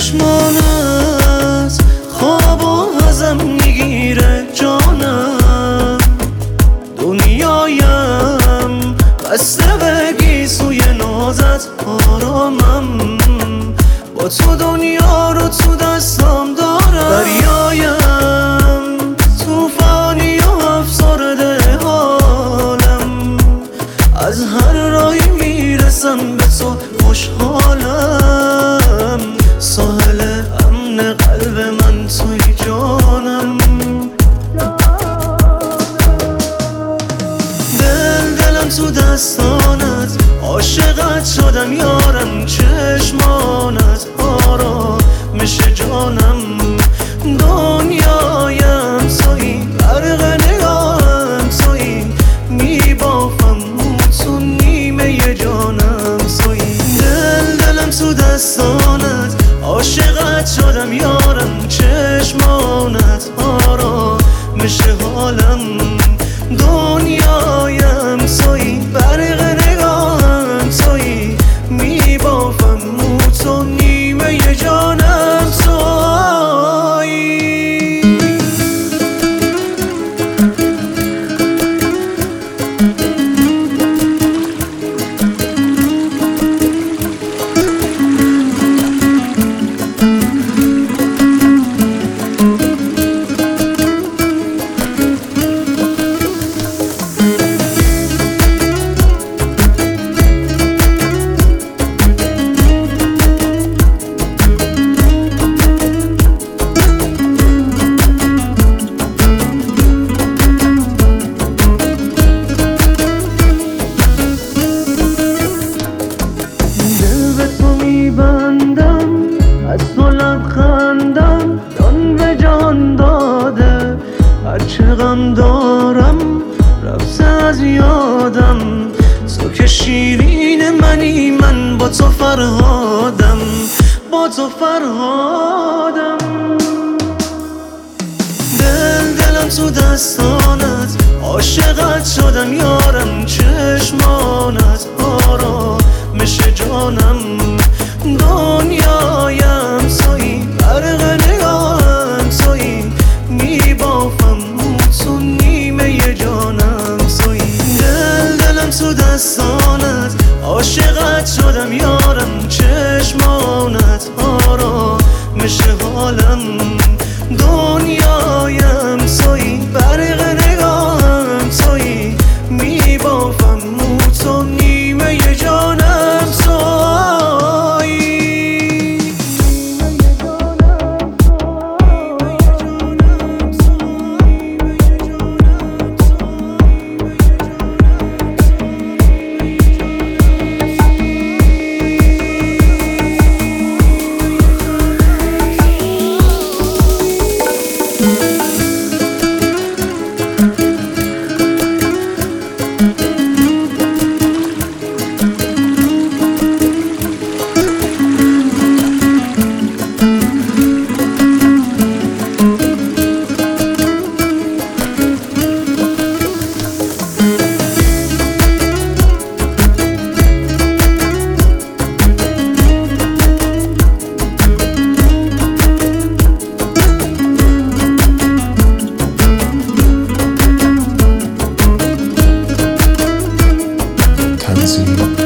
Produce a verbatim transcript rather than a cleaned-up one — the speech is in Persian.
چشمانت خوابو ازم میگیره جانم، دنیایم بسته بگی سوی نازت آرامم، با تو دنیا رو تو دستم دارم. دریایم توفانی و افسرده حالم، از هر راهی میرسم به تو خوشحالم، ساحل امن قلب من توی جانم. دل دلم تو دستانت، عاشقت شدم یارم، چشمانت آرامش جانم، دنیایم تویی، غرق نگاهم تویی، میبافم تو نیمه جانم تویی. دل دلم تو دستانت، عاشقت شدم یارم، چشمانت آرامش حالم، دنیایم تویی، برق نگاهم تویی، میبافم تو نیمه جانم تویی. بندم از تو لبخندم، جان به جان داده، هرچه غم دارم رفته از یادم، تو که شیرین منی، من با تو فرهادم، با تو فرهادم. دل دلم تو دستانت، عاشقت شدم یارم، چشمانت آرامش جانم، دنیایم تویی، غرق نگاهم تویی، میبافم تو نیمه جانم تویی. دل دلم تو دستانت، عاشقت شدم یارم، چشمانت آرامش حالم، دنیایم تویی، برق نگاهم تویی، میبافم تو نیمه جانم تویی. Tanzim